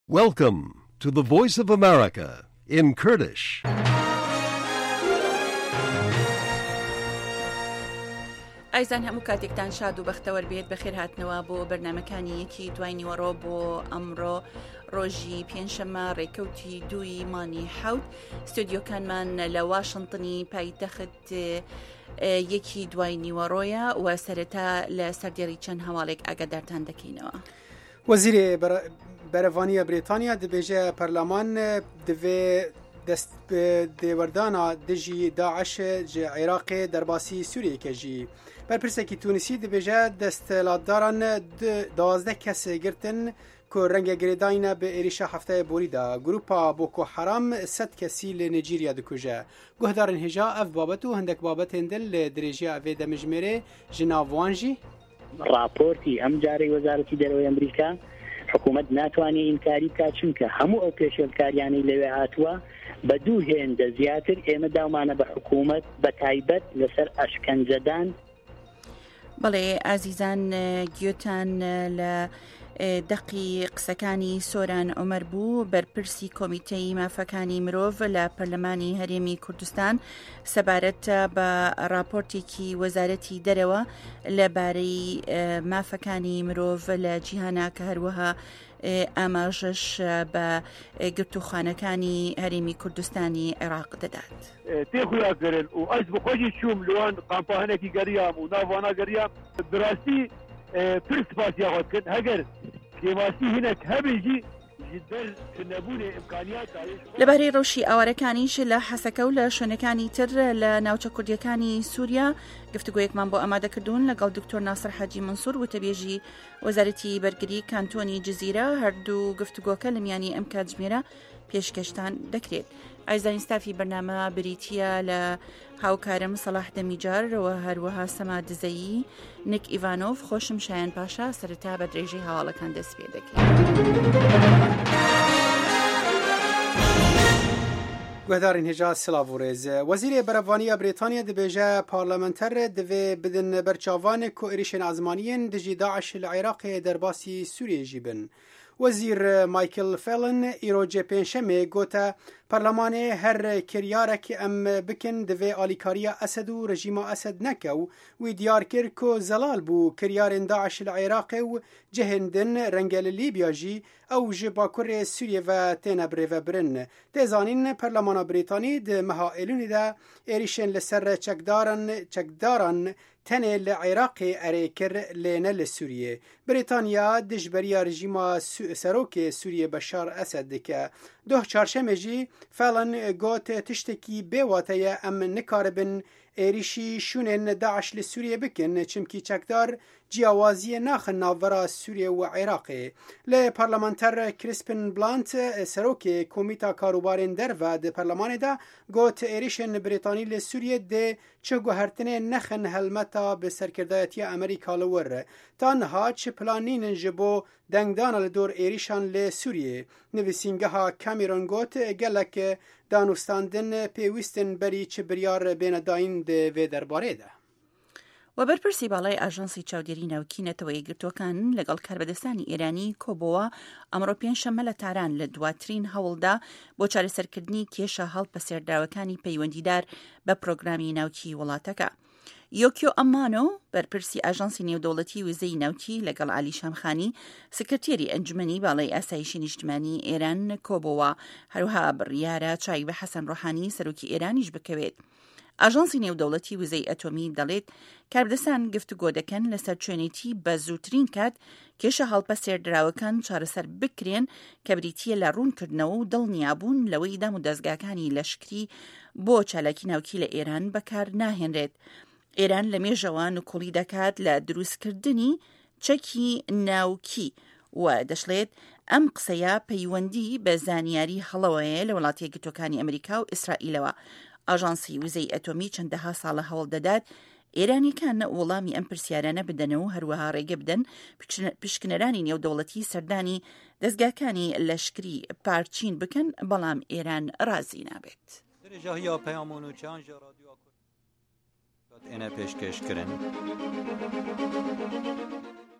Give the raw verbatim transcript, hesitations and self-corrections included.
Welcome to the Voice of America in Kurdish. ئایزان هەموو کاتێکتان شاد و بەختەوەر بێت بەخێر هاتنەوە بۆ بەرنامەکانی یەکی دوای نیوەڕۆ بۆ ئەمڕۆ ڕۆژی پێنجشەممە ڕێکەوتی دووی مانی حەوت. ستودیۆکانمان لە واشنتنی پایتەخت یەکی دوای نیوەڕۆیە و سەرەتا لە سەردێڕی چەند هەواڵێک ئاگادارتان دەکەینەوە. وەزیرێ بەرەڤانیە بریتانیا دەبێژە پەرلەمان دەوێ دەست دێوەردانا دژی داعش ji Iraqê derbasî Sûriyeyê jî. Berpirsekî Tunîsî dibêje desthilatdaran duwazdeh kes girtin ku rengê girêdayîne bi êrişa hefteyê borî de. Grupa Boko Haram sed kesî li Nîjerya dikuje. Guhdarên hêja ev babet û hindek babetên din li dirêjiya vê demijmêrê ji nav wan jî راپۆرتی ئەم جارەی وەزارەتی دەرەوەی ئەمریکا حکوومەت ناتوانێت ئینکاری بکات چونکە هەموو ئەو پێشێلکاریانەی لەوێ هاتووە بە دوو هێندە زیاتر ئێمە داومانە بە حکوومەت بە تایبەت لەسەر ئەشکەنجەدان. بەڵێ ئازیزان گوێتان لە دەقی قسەکانی سۆران عومەر بوو، بەرپرسی کۆمیتەی مافەکانی مرۆڤ لە پەرلەمانی هەرێمی کوردستان سەبارەتە بە راپۆرتێکی وەزارەتی دەرەوە لەبارەی مافەکانی مرۆڤ لە جیهانە کە هەروەها ئاماژەش بە گرتوخانەکانی هەرێمی کوردستانی عێراق دەدات. تێخویاگرن و ئەس بخۆشی چوم لەوان قامپانێکی گەریام و ناوانە گەریام براستی پرس پاسیاغۆت کرد هەگەر کێماسی هینەک هەبێژی لەبارەی ڕەوشی ئاوارەکانیش لە حەسەکە و لە شوێنەکانی تر لە ناوچە کوردیەکانی سووریا گفتوگۆیەکمان بۆ ئامادەکردوون لەگەڵ دکتۆر ناسر حاجی منسوور وتەبێژی وەزارەتی بەرگری کانتۆنی جزیرە. هەردوو گفتوگۆکە لە میانی ئەم کاتژمێرە پێشکەشتان دەکرێت. ئایزانی ستافی بەرنامە بریتیە لە هاوکارم سەلاح دەمیجارەوە هەروەها سەما دزەیی نک ئیڤانۆف. خۆشم شایان پاشا سەرەتا بە درێژەی هەواڵەکان دەست پێ دەکەین. گوهدارین هێژا سلااو و ڕێز. وەزیرێ بەرەڤانیە بریتانیا دەبێژە پارلەمەنتەر دەوێ بدن بەرچاوانێک کو ئێریشên ئازمانیên دژی داعش لە عێراقê دەرباسی Sûriyê jî bin. وەزیر مایکل فێلن ئیرۆجێ پێنجشەمێ گوتە پەرلەمانێ هەر کریارێکی ئەم بکن دەوێ ئالیکاریە ئەسەد و ڕژیما ئەسەد نەکە و وی دیار کرد کۆ زەلال بوو کریارên داعش لە عێراقê و cihêndin rengê li Lîbya jî ew ji Bakurê Sûriyê ve têne birêvebirin. Têzanîn Perlemana Brîtanî di meha Êlûnê de êrişên li ser çekdaran çekdaran tenê li Iraqê erê kir lê ne li Sûriyê. Brîtanya dijberiya rejîma serokê Sûriyê Beşar Esed dike. Doh çarşemê jî Fallon got tiştekî bêwate ye em nikaribin êrişî şûnên Daeş li Sûriyê bikin çimkî çekdar ciyawaziyê naxin navbera Sûriyê û Iraqê. Li parlamenter Crispin Blunt serokê komîta karûbarên derve di perlemanê de got êrişên Brîtanî li Sûriyê dê çi guhertinê nexin helmeta bi serkirdayetiya Amerîka li wir. Tanha çi planînin ji bo dengdana li dor êrişan li Sûriyê. Nivîsîngeha Cameron got gelek danûstandin pêwîstin berî çi biryar bênedayîn di vê derbarê de. و بەرپرسی باڵای ئاژانسی چاودێری ناوکی نەتەوەی گرتوەکان لەگەڵ کاربەدەستانی ئێرانی کۆبەوە ئەمڕۆ پێنجشەممە لە تاران لە دواترین هەوڵدا بۆ چارەسەرکردنی کێشە هەڵپە سێردراوەکانی پەیوەندیدار بە پرۆگرامی ناوکی وڵاتەکە. یۆکیۆ ئەمانۆ بەرپرسی ئاژانسی نێودەوڵەتی وزەی ناوکی لەگەڵ عالی شامخانی سکرتێری ئەنجومەنی باڵای ئاسایشی نیشتمانی ئێران کۆبەوە هەروها بڕیارە چای بە حەسەن ڕۆحانی سەرۆکی ئێرانیش بکەوێت. ئاژانسی نێودەوڵەتی وزەی ئەتۆمی دەڵێت کاربدەستان گفتوگۆ دەکەن لەسەر شوێنێتی بە زووترین کات کێشە هەڵپە سێردراوەکان چارەسەر بکرێن کە بریتیە لە ڕوونکردنەوە و دڵنیابوون لەوەی دەم و دەستگاکانی لەشکری بۆ چالاکی ناوکی لە ئێران بەکار ناهێنرێت. ئێران لە مێژەوە نوکۆڵی دەکات لە دروستکردنی چەکی ناوکی و دەشڵێت ئەم قسەیە پەیوەندی بە زانیاری هەڵەوەیە لە وڵاتە یەکگرتووەکانی ئەمریکا و ئیسرائیلەوە. ئاژانسی وزەی ئەتۆمی چەندەها ساڵە هەوڵ دەدات ئێرانیەکان وەڵامی ئەم پرسیارانە بدەنەوە هەروەها ڕێگە بدەن پشکنەرانی نێودەوڵەتی سەردانی دەستگاکانی لەشکری پارچین بکەن، بەڵام ئێران ڕازی نابێت. ئێنە پێشکەشکردن